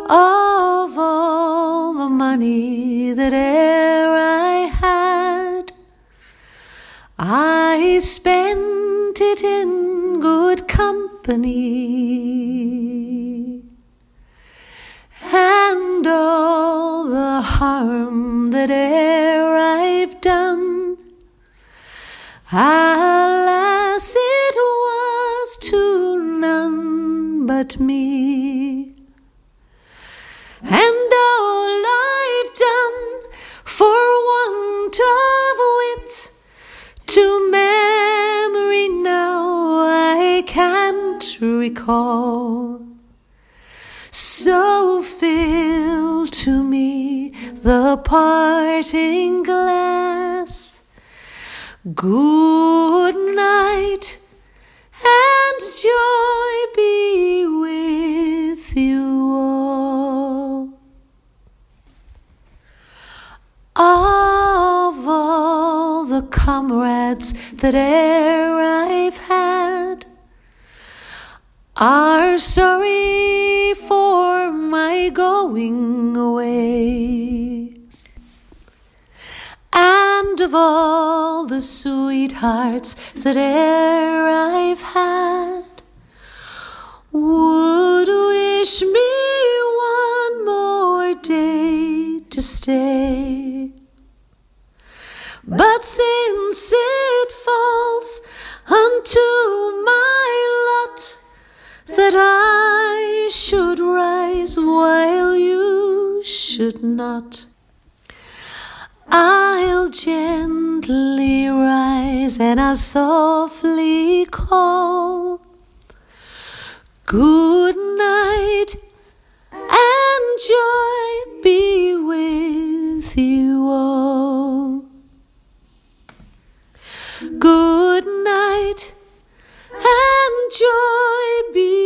Of all the money that e'er I had, I spent it in good company, and all the harm that e'er I've done, alas, it was to none but me. And all I've done for want of wit, to memory now I can't recall. So fill to me the parting glass. Good night, and joy be with you all. Of all the comrades that e'er I've had, are sorry for my going away. And of all the sweethearts that e'er I've had, would wish me one more day to stay. But since it falls unto my lot that I should rise while you should not, I'll gently rise and I'll softly call. Good night, and joy be with you all. Good night, and joy be